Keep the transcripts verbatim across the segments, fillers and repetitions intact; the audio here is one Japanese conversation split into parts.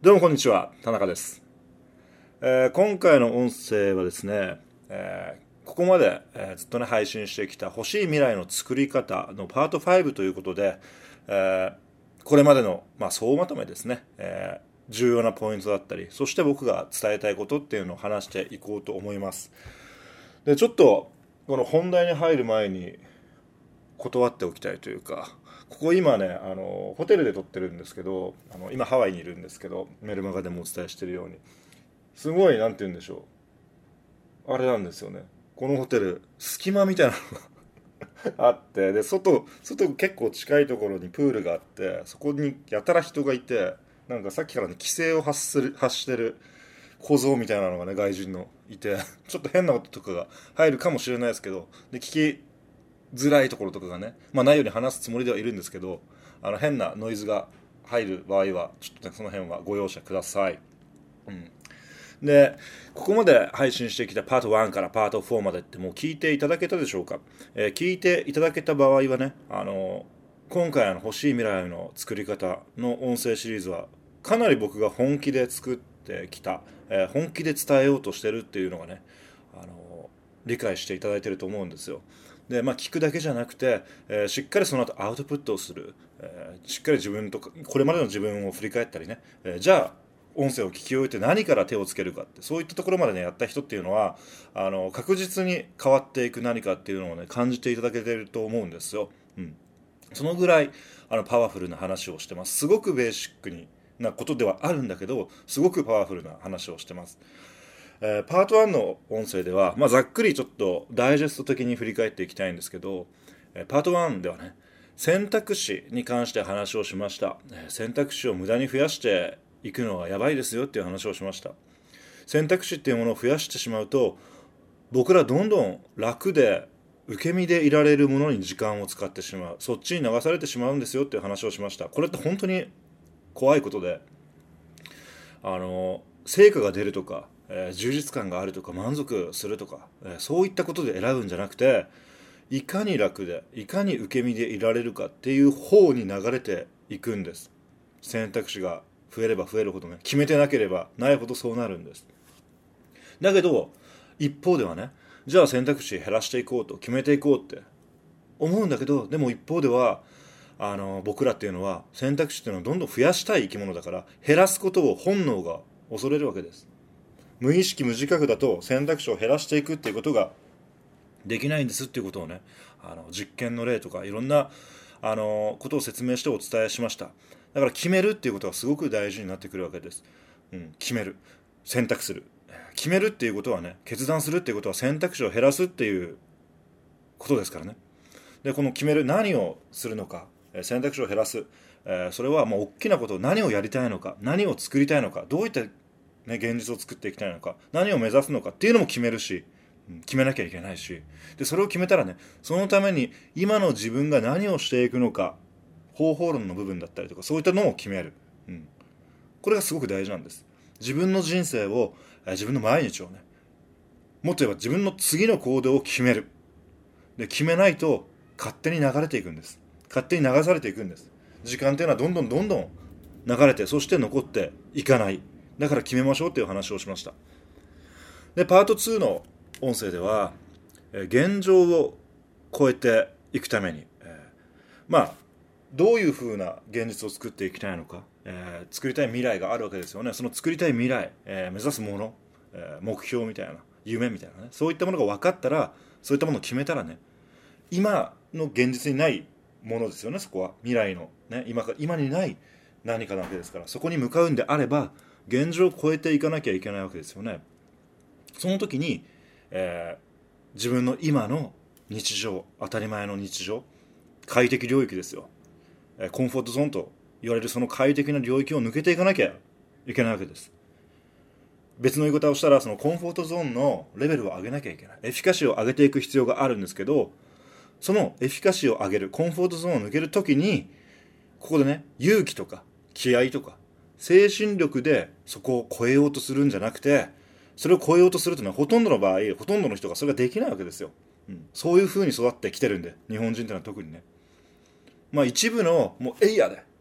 どうもこんにちは、田中です。えー今回の音声はですね、えーここまで、えーずっとね配信してきた欲しい未来の作り方のパートファイブということで、えーこれまでの、まあ、総まとめですね、えー重要なポイントだったり、そして僕が伝えたいことっていうのを話していこうと思います。で、ちょっとこの本題に入る前に断っておきたいというか、ここ今ね、あのホテルで撮ってるんですけど、あの今ハワイにいるんですけど、メルマガでもお伝えしているように、すごい、なんて言うんでしょう、あれなんですよね。このホテル隙間みたいなのがあって、で外外結構近いところにプールがあって、そこにやたら人がいて、なんかさっきからね規制を発する発してる小僧みたいなのがね、外人のいて、ちょっと変な音とかが入るかもしれないですけど、で聞きづらいところとかがね、まあ、ないように話すつもりではいるんですけど、あの変なノイズが入る場合はちょっとね、その辺はご容赦ください。うん、で、ここまで配信してきたパートワンからパートフォーまでってもう聞いていただけたでしょうか。えー聞いていただけた場合はね、あの今回の欲しい未来の作り方の音声シリーズはかなり僕が本気で作ってきた、えー本気で伝えようとしてるっていうのがね、あの理解していただいてると思うんですよ。で、まあ、聞くだけじゃなくて、えーしっかりその後アウトプットをする、えーしっかり自分とかこれまでの自分を振り返ったりね、えーじゃあ音声を聞き終えて何から手をつけるかって、そういったところまでねやった人っていうのは、あの確実に変わっていく何かっていうのをね感じていただけてると思うんですよ。うん、そのぐらいあのパワフルな話をしてます。すごくベーシックになことではあるんだけど、すごくパワフルな話をしてます。えーパートワンの音声では、まあ、ざっくりちょっとダイジェスト的に振り返っていきたいんですけど、えーパートワンではね、選択肢に関して話をしました。えー選択肢を無駄に増やしていくのはやばいですよっていう話をしました。選択肢っていうものを増やしてしまうと、僕らどんどん楽で受け身でいられるものに時間を使ってしまう、そっちに流されてしまうんですよっていう話をしました。これって本当に怖いことで、あの成果が出るとか、えー充実感があるとか満足するとか、えーそういったことで選ぶんじゃなくて、いかに楽でいかに受け身でいられるかっていう方に流れていくんです。選択肢が増えれば増えるほどね、決めてなければないほどそうなるんです。だけど一方ではね、じゃあ選択肢減らしていこうと決めていこうって思うんだけど、でも一方ではあの僕らっていうのは選択肢っていうのをどんどん増やしたい生き物だから、減らすことを本能が恐れるわけです。無意識無自覚だと選択肢を減らしていくっていうことができないんですっていうことをね、あの実験の例とかいろんなあのことを説明してお伝えしました。だから決めるっていうことがすごく大事になってくるわけです。うん、決める、選択する、決めるっていうことはね、決断するっていうことは選択肢を減らすっていうことですからね。で、この決める、何をするのか、選択肢を減らす、えーそれはもう大きなこと、何をやりたいのか、何を作りたいのか、どういった、ね、現実を作っていきたいのか、何を目指すのかっていうのも決めるし、決めなきゃいけないし、でそれを決めたらね、そのために今の自分が何をしていくのか、方法論の部分だったりとか、そういったのを決める、うん、これがすごく大事なんです。自分の人生を、自分の毎日をね、もっと言えば自分の次の行動を決める。で決めないと勝手に流れていくんです。勝手に流されていくんです。時間っていうのはどんどんどんどん流れて、そして残っていかない。だから決めましょうっていう話をしました。でパートツーの音声では、現状を超えていくために、えーまあどういうふうな現実を作っていきたいのか、えー作りたい未来があるわけですよね。その作りたい未来、えー目指すもの、えー目標みたいな、夢みたいなね、そういったものが分かったら、そういったものを決めたらね、今の現実にないものですよね。そこは未来の、ね、今か今にない何かなわけですから、そこに向かうんであれば現状を超えていかなきゃいけないわけですよね。その時に、えー自分の今の日常、当たり前の日常、快適領域ですよ、えーコンフォートゾーンと言われるその快適な領域を抜けていかなきゃいけないわけです。別の言い方をしたら、そのコンフォートゾーンのレベルを上げなきゃいけない、エフィカシーを上げていく必要があるんですけど、そのエフィカシーを上げる、コンフォートゾーンを抜けるときに、ここでね、勇気とか気合とか精神力でそこを超えようとするんじゃなくて、それを超えようとするというのはほとんどの場合、ほとんどの人がそれができないわけですよ。うん、そういう風に育ってきてるんで、日本人というのは特にね。まあ一部のもうエイヤーで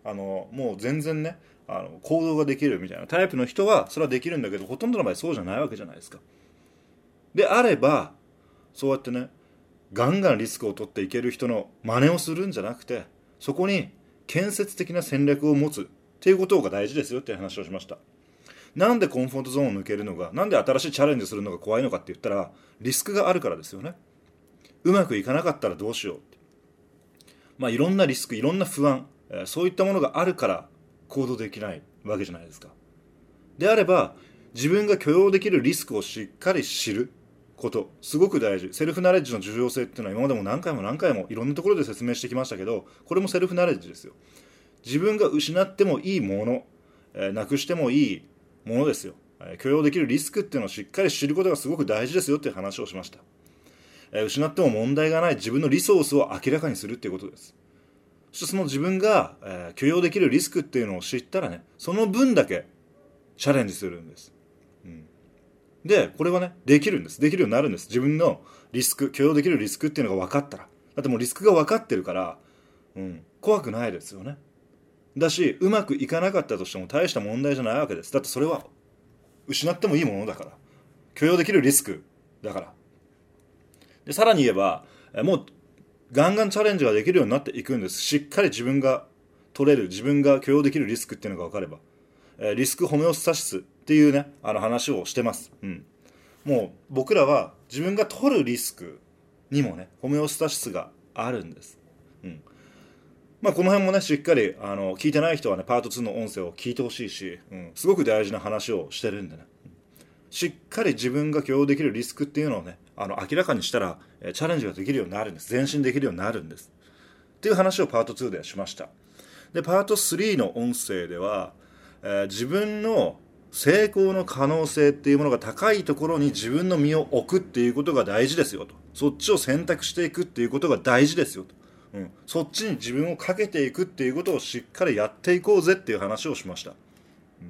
あのもう全然ねあの行動ができるみたいなタイプの人はそれはできるんだけど、ほとんどの場合そうじゃないわけじゃないですか。であればそうやってねガンガンリスクを取っていける人の真似をするんじゃなくて、そこに建設的な戦略を持つっていうことが大事ですよっていう話をしました。なんでコンフォートゾーンを抜けるのが、なんで新しいチャレンジするのが怖いのかって言ったら、リスクがあるからですよね。うまくいかなかったらどうしようって、まあいろんなリスク、いろんな不安、えーそういったものがあるから行動できないわけじゃないですか。であれば自分が許容できるリスクをしっかり知ることすごく大事。セルフナレッジの重要性っていうのは今までも何回も何回もいろんなところで説明してきましたけど、これもセルフナレッジですよ。自分が失ってもいいもの、えー、なくしてもいいものですよ、えー、許容できるリスクっていうのをしっかり知ることがすごく大事ですよっていう話をしました。えー、失っても問題がない自分のリソースを明らかにするっていうことです。そしてその自分が、えー、許容できるリスクっていうのを知ったらね、その分だけチャレンジするんです、うん、でこれはねできるんです。できるようになるんです。自分のリスク、許容できるリスクっていうのが分かったら、だってもうリスクが分かってるから、うん、怖くないですよね。だしうまくいかなかったとしても大した問題じゃないわけです。だってそれは失ってもいいものだから、許容できるリスクだから。でさらに言えばもうガンガンチャレンジができるようになっていくんです。しっかり自分が取れる、自分が許容できるリスクっていうのが分かれば、リスクホメオスタシスっていうねあの話をしてます、うん、もう僕らは自分が取るリスクにもねホメオスタシスがあるんです、うんまあ、この辺もねしっかりあの聞いてない人はねパートツーの音声を聞いてほしいし、うん、すごく大事な話をしてるんでね、しっかり自分が許容できるリスクっていうのをねあの明らかにしたらチャレンジができるようになるんです。前進できるようになるんですっていう話をパートツーでしました。でパートスリーの音声では、えー、自分の成功の可能性っていうものが高いところに自分の身を置くっていうことが大事ですよと、そっちを選択していくっていうことが大事ですよと、うん、そっちに自分をかけていくっていうことをしっかりやっていこうぜっていう話をしました、うん、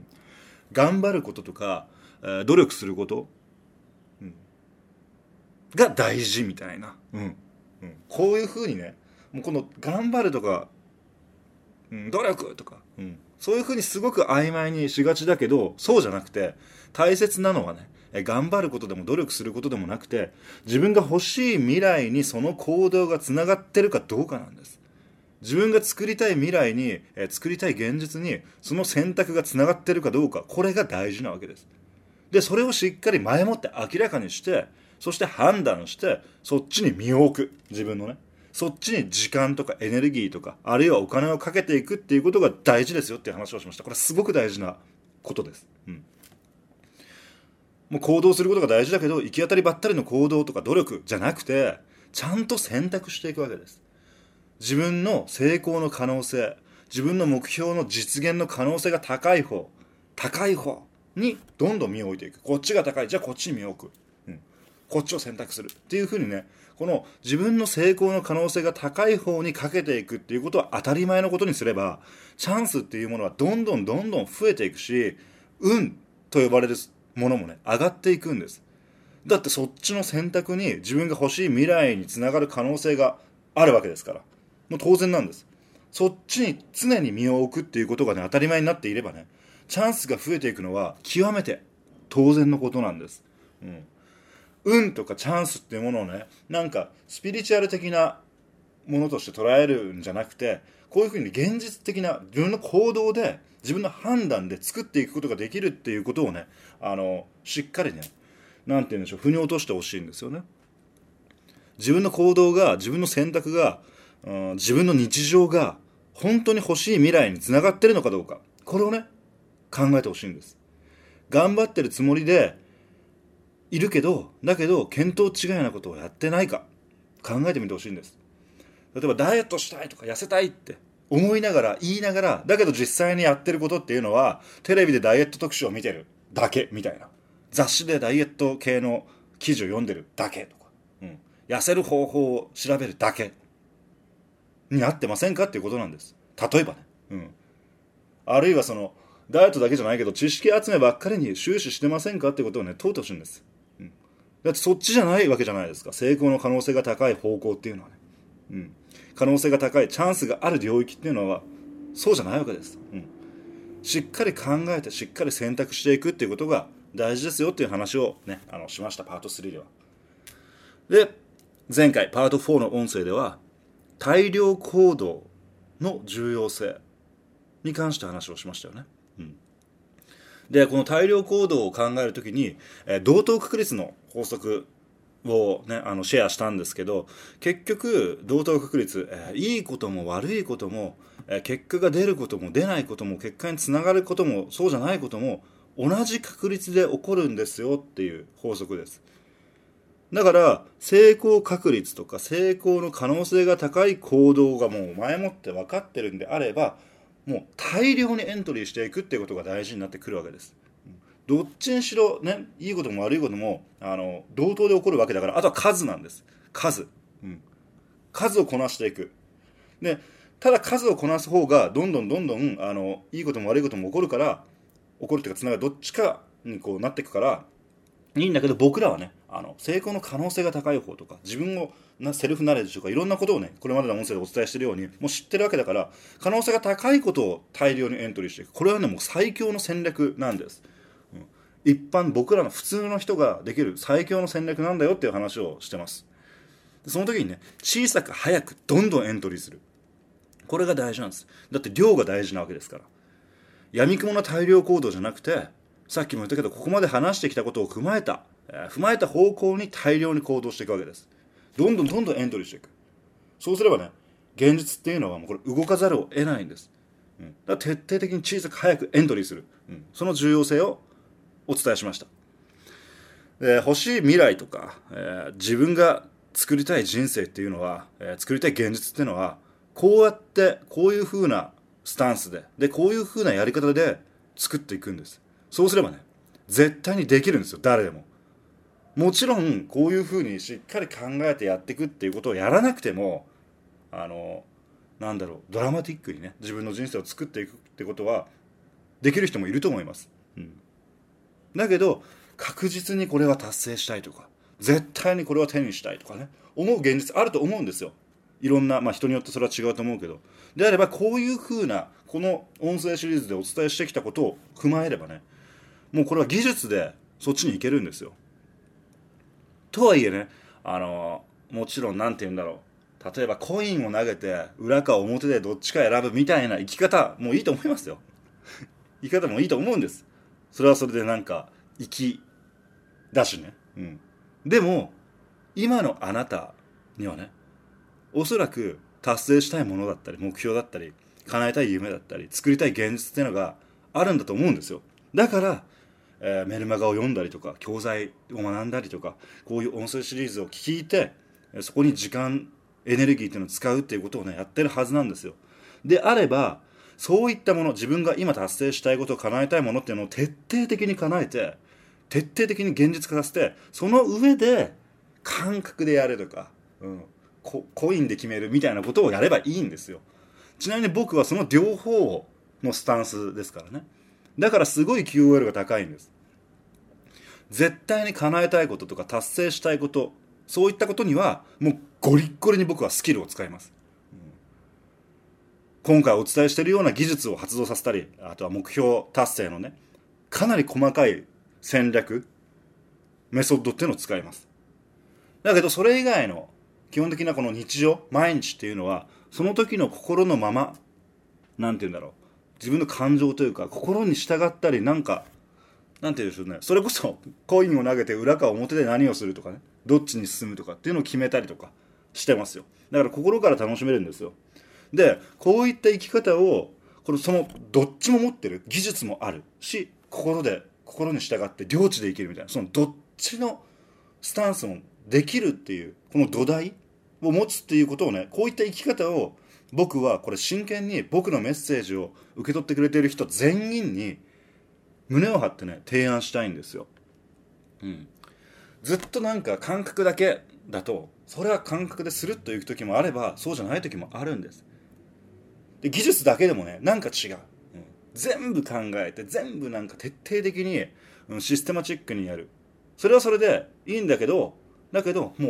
頑張ることとか、えー、努力すること、うん、が大事みたいな、うんうん、こういうふうにねもうこの頑張るとか、うん、努力とか、うん、そういうふうにすごく曖昧にしがちだけど、そうじゃなくて大切なのはね頑張ることでも努力することでもなくて、自分が欲しい未来にその行動がつながってるかどうかなんです。自分が作りたい未来に、え作りたい現実にその選択がつながってるかどうか、これが大事なわけです。でそれをしっかり前もって明らかにして、そして判断してそっちに身を置く、自分のねそっちに時間とかエネルギーとかあるいはお金をかけていくっていうことが大事ですよっていう話をしました。これはすごく大事なことです、うん、もう行動することが大事だけど行き当たりばったりの行動とか努力じゃなくて、ちゃんと選択していくわけです。自分の成功の可能性、自分の目標の実現の可能性が高い方高い方にどんどん身を置いていく。こっちが高い、じゃあこっちに身を置く、うん、こっちを選択するっていうふうにね、この自分の成功の可能性が高い方にかけていくっていうことは当たり前のことにすれば、チャンスっていうものはどんどんどんどん増えていくし、運と呼ばれるものもね上がっていくんです。だってそっちの選択に自分が欲しい未来につながる可能性があるわけですから、もう当然なんです。そっちに常に身を置くっていうことがね当たり前になっていればね、チャンスが増えていくのは極めて当然のことなんです、うん、運とかチャンスっていうものをねなんかスピリチュアル的なものとして捉えるんじゃなくて、こういうふうに現実的な自分の行動で自分の判断で作っていくことができるっていうことをね、あのしっかりねなんて言うんでしょう、腑に落としてほしいんですよね。自分の行動が、自分の選択が、うん、自分の日常が本当に欲しい未来につながってるのかどうか、これをね考えてほしいんです。頑張ってるつもりでいるけど、だけど見当違いなことをやってないか考えてみてほしいんです。例えばダイエットしたいとか痩せたいって思いながら言いながら、だけど実際にやってることっていうのはテレビでダイエット特集を見てるだけみたいな、雑誌でダイエット系の記事を読んでるだけとか、うん、痩せる方法を調べるだけになってませんかっていうことなんです。例えばね、うん、あるいはそのダイエットだけじゃないけど知識集めばっかりに終始してませんかってことをね問うてほしいんです、うん、だってそっちじゃないわけじゃないですか。成功の可能性が高い方向っていうのはね、うん、可能性が高いチャンスがある領域っていうのはそうじゃないわけです、うん、しっかり考えてしっかり選択していくっていうことが大事ですよっていう話をねあのしました。パートスリーでは。で前回パートフォーの音声では大量行動の重要性に関して話をしましたよね、うん、でこの大量行動を考えるときに、えー、同等確率の法則を、ね、あのシェアしたんですけど、結局同等確率、えー、いいことも悪いことも、えー、結果が出ることも出ないことも結果につながることもそうじゃないことも同じ確率で起こるんですよっていう法則です。だから成功確率とか成功の可能性が高い行動がもう前もって分かってるんであれば、もう大量にエントリーしていくっていうことが大事になってくるわけです。どっちにしろね、いいことも悪いこともあの同等で起こるわけだから、あとは数なんです。数、うん、数をこなしていく。でただ数をこなす方がどんどんどんどんあのいいことも悪いことも起こるから起こるっていうかつながるどっちかにこうなっていくからいいんだけど、僕らはねあの成功の可能性が高い方とか自分をなセルフナレッジとかいろんなことをねこれまでの音声でお伝えしているようにもう知ってるわけだから、可能性が高いことを大量にエントリーしていく。これはねもう最強の戦略なんです。一般僕らの普通の人ができる最強の戦略なんだよっていう話をしてます。その時にね小さく早くどんどんエントリーする、これが大事なんです。だって量が大事なわけですから。闇雲な大量行動じゃなくて、さっきも言ったけどここまで話してきたことを踏まえた、えー、踏まえた方向に大量に行動していくわけです。どんどんどんどんエントリーしていく。そうすればね現実っていうのはもうこれ動かざるを得ないんです、うん、だから徹底的に小さく早くエントリーする、うん、その重要性をお伝えしました。で欲しい未来とか、えー、自分が作りたい人生っていうのは、えー、作りたい現実っていうのはこうやってこういう風なスタンスででこういう風なやり方で作っていくんです。そうすればね絶対にできるんですよ、誰でも。もちろんこういう風にしっかり考えてやっていくっていうことをやらなくてもあのなんだろうドラマティックにね自分の人生を作っていくってことはできる人もいると思います、うん、だけど確実にこれは達成したいとか絶対にこれは手にしたいとかね思う現実あると思うんですよ。いろんな、まあ、人によってそれは違うと思うけど、であればこういう風なこの音声シリーズでお伝えしてきたことを踏まえればねもうこれは技術でそっちに行けるんですよ。とはいえねあのもちろんなんて言うんだろう、例えばコインを投げて裏か表でどっちか選ぶみたいな生き方もいいと思いますよ生き方もいいと思うんです。それはそれでなんか生きだしね、うん、でも今のあなたにはねおそらく達成したいものだったり目標だったり叶えたい夢だったり作りたい現実っていうのがあるんだと思うんですよ。だから、えー、メルマガを読んだりとか教材を学んだりとかこういう音声シリーズを聞いてそこに時間エネルギーっていうのを使うっていうことをねやってるはずなんですよ。であればそういったもの自分が今達成したいことを叶えたいものっていうのを徹底的に叶えて徹底的に現実化させてその上で感覚でやるとか、うん、コ, コインで決めるみたいなことをやればいいんですよ。ちなみに僕はその両方のスタンスですからね。だからすごい キューオーエル が高いんです。絶対に叶えたいこととか達成したいことそういったことにはもうゴリッゴリに僕はスキルを使います、うん、今回お伝えしているような技術を発動させたりあとは目標達成のねかなり細かい戦略メソッドっていうのを使います。だけどそれ以外の基本的なこの日常毎日っていうのはその時の心のままなんて言うんだろう自分の感情というか心に従ったりなんかなんて言うんでしょうねそれこそコインを投げて裏か表で何をするとかねどっちに進むとかっていうのを決めたりとかしてますよ。だから心から楽しめるんですよ。でこういった生き方をこれそのどっちも持ってる技術もあるし心で心に従って領地で生きるみたいなそのどっちのスタンスもできるっていうこの土台を持つっていうことをねこういった生き方を僕はこれ真剣に僕のメッセージを受け取ってくれている人全員に胸を張ってね提案したいんですよ、うん、ずっとなんか感覚だけだとそれは感覚でするっといく時もあればそうじゃない時もあるんです。で技術だけでもねなんか違う、うん、全部考えて全部なんか徹底的に、うん、システマチックにやるそれはそれでいいんだけどだけどもう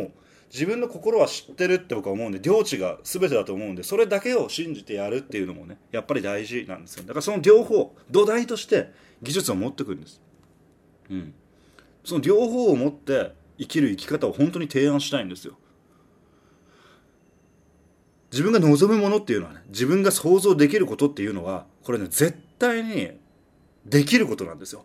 自分の心は知ってるって僕は思うんで、領地が全てだと思うんで、それだけを信じてやるっていうのもね、やっぱり大事なんですよ。だからその両方、土台として技術を持ってくるんです。うん。その両方を持って生きる生き方を本当に提案したいんですよ。自分が望むものっていうのはね、自分が想像できることっていうのは、これね、絶対にできることなんですよ。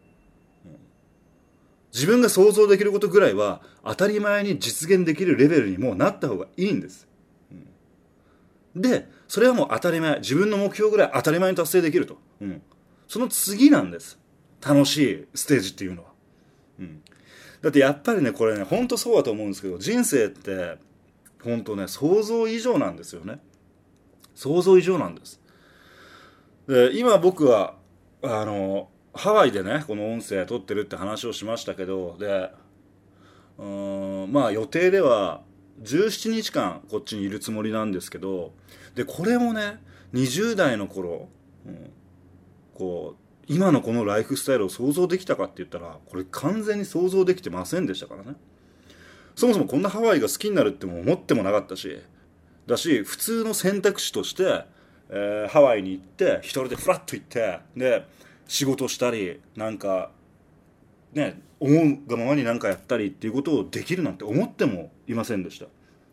自分が想像できることぐらいは当たり前に実現できるレベルにもうなった方がいいんです。で、それはもう当たり前、自分の目標ぐらい当たり前に達成できると。うん、その次なんです。楽しいステージっていうのは。うん、だってやっぱりね、これね、本当そうだと思うんですけど、人生って本当ね、想像以上なんですよね。想像以上なんです。で、今僕はあのハワイでね、この音声撮ってるって話をしましたけど、で、うーん、まあ予定ではじゅうしちにちかんこっちにいるつもりなんですけど、でこれもね、にじゅう代の頃、うん、こう今のこのライフスタイルを想像できたかって言ったら、これ完全に想像できてませんでしたからね。そもそもこんなハワイが好きになるっても思ってもなかったし、だし普通の選択肢として、えーハワイに行って一人でフラッと行って、で仕事したり、なんかね、思うがままに何かやったりっていうことをできるなんて思ってもいませんでした。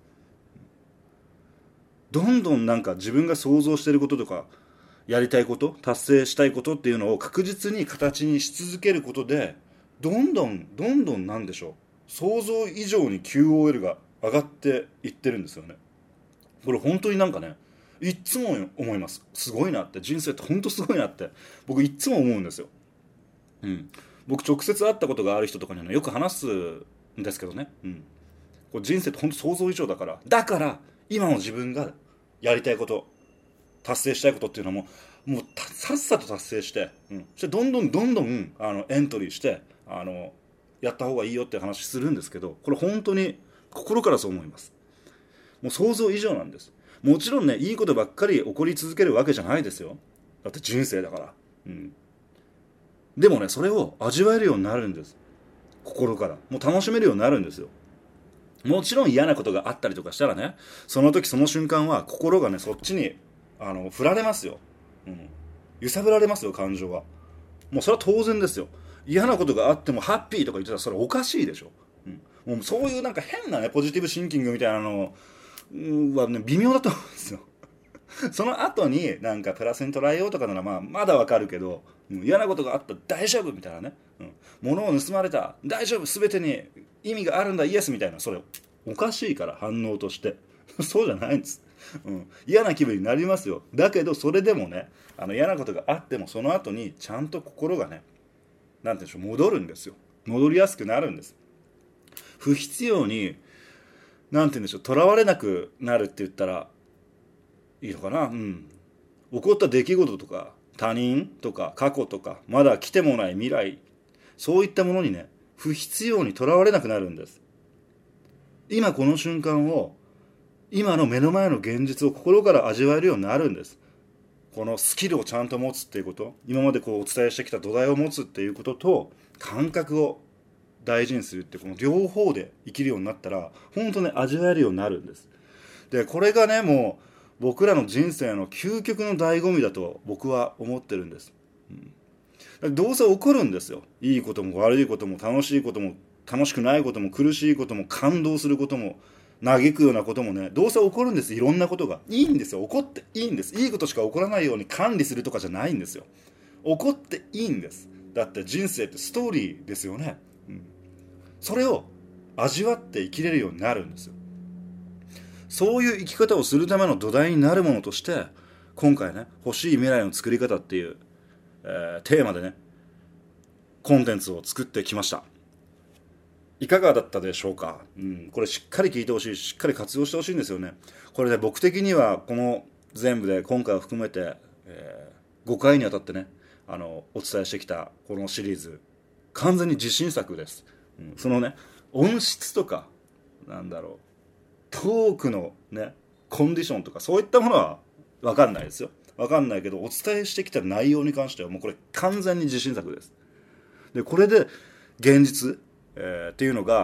どんどんなんか自分が想像していることとか、やりたいこと、達成したいことっていうのを確実に形にし続けることで、どんどんどんどんなんでしょう、想像以上に キューオーエル が上がっていってるんですよね。これ本当になんかね、いっつも思います。すごいなって、人生って本当すごいなって僕いっつも思うんですよ。うん、僕直接会ったことがある人とかには、ね、よく話すんですけどね、うん、これ人生って本当想像以上だから、だから今の自分がやりたいこと、達成したいことっていうのももうさっさと達成して、うん、そしてどんどんどんどんあのエントリーしてあのやった方がいいよって話するんですけど、これ本当に心からそう思います。もう想像以上なんです。もちろんね、いいことばっかり起こり続けるわけじゃないですよ。だって人生だから、うん、でもね、それを味わえるようになるんです。心からもう楽しめるようになるんですよ。もちろん嫌なことがあったりとかしたらね、その時その瞬間は心がね、そっちにあの振られますよ、うん、揺さぶられますよ、感情は。もうそれは当然ですよ。嫌なことがあってもハッピーとか言ってたらそれおかしいでしょ、うん、もうそういうなんか変なね、ポジティブシンキングみたいなのはね、微妙だと思うんですよ。その後になんかプラスに捉えようとかならまあまだわかるけど、うん、嫌なことがあった大丈夫みたいなね、うん、物を盗まれた大丈夫、全てに意味があるんだイエスみたいな、それおかしいから、反応としてそうじゃないんです、うん、嫌な気分になりますよ。だけどそれでもね、あの嫌なことがあってもその後にちゃんと心がね、なんていうんでしょう、戻るんですよ。戻りやすくなるんです。不必要になんていうんでしょう、とらわれなくなるって言ったらいいのかな、うん、起こった出来事とか他人とか過去とかまだ来てもない未来、そういったものにね、不必要にとらわれなくなるんです。今この瞬間を、今の目の前の現実を心から味わえるようになるんです。このスキルをちゃんと持つっていうこと、今までこうお伝えしてきた土台を持つっていうことと、感覚を大事にするって、この両方で生きるようになったら本当ね、味わえるようになるんです。でこれがね、もう僕らの人生の究極の醍醐味だと僕は思ってるんです、うん、どうせ起こるんですよ。いいことも悪いことも楽しいことも楽しくないことも苦しいことも感動することも嘆くようなこともね、どうせ起こるんです。いろんなことがいいんですよ。起こっていいんです。いいことしか起こらないように管理するとかじゃないんですよ。起こっていいんです。だって人生ってストーリーですよね、うん、それを味わって生きれるようになるんですよ。そういう生き方をするための土台になるものとして、今回ね、欲しい未来の作り方っていう、えー、テーマでね、コンテンツを作ってきました。いかがだったでしょうか、うん、これしっかり聞いてほしい、しっかり活用してほしいんですよね。これね、僕的にはこの全部で今回を含めて、えー、ごかいにわたってね、あのお伝えしてきたこのシリーズ、完全に自信作です、うん、そのね、音質とかなんだろう、トークのね、コンディションとかそういったものは分かんないですよ。分かんないけど、お伝えしてきた内容に関してはもうこれ完全に自信作です。でこれで現実、えー、っていうのが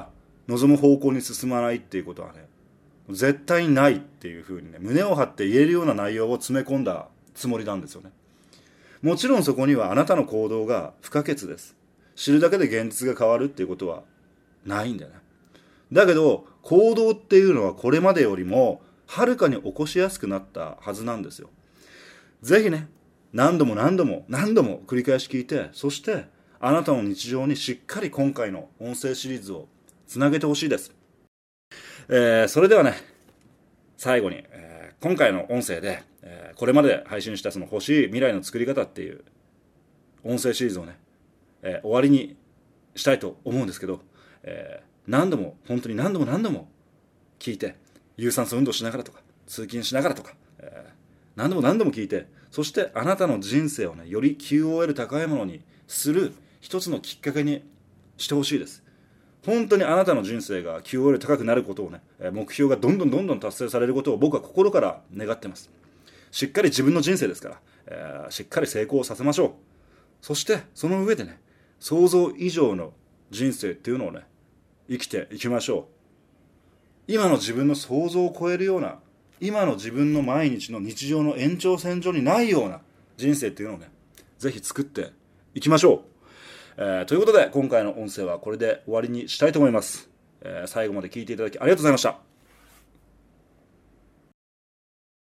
望む方向に進まないっていうことはね、絶対にないっていうふうにね、胸を張って言えるような内容を詰め込んだつもりなんですよね。もちろんそこにはあなたの行動が不可欠です。知るだけで現実が変わるっていうことはないんだよね。だけど行動っていうのはこれまでよりもはるかに起こしやすくなったはずなんですよ。ぜひね、何度も何度も何度も繰り返し聞いて、そしてあなたの日常にしっかり今回の音声シリーズをつなげてほしいです。えー、それではね、最後に、えー、今回の音声で、えー、これまで配信したその欲しい未来の作り方っていう音声シリーズをね、えー、終わりにしたいと思うんですけど、えー、何度も本当に何度も何度も聞いて、有酸素運動しながらとか通勤しながらとか、えー、何度も何度も聞いて、そしてあなたの人生をね、より キューオーエル 高いものにする一つのきっかけにしてほしいです。本当にあなたの人生が キューオーエル 高くなることをね、目標がどんどんどんどん達成されることを僕は心から願ってます。しっかり自分の人生ですから、えー、しっかり成功させましょう。そしてその上でね、想像以上の人生っていうのをね、生きていきましょう。今の自分の想像を超えるような、今の自分の毎日の日常の延長線上にないような人生っていうのをね、ぜひ作っていきましょう。えー、ということで今回の音声はこれで終わりにしたいと思います。えー、最後まで聞いていただきありがとうございました。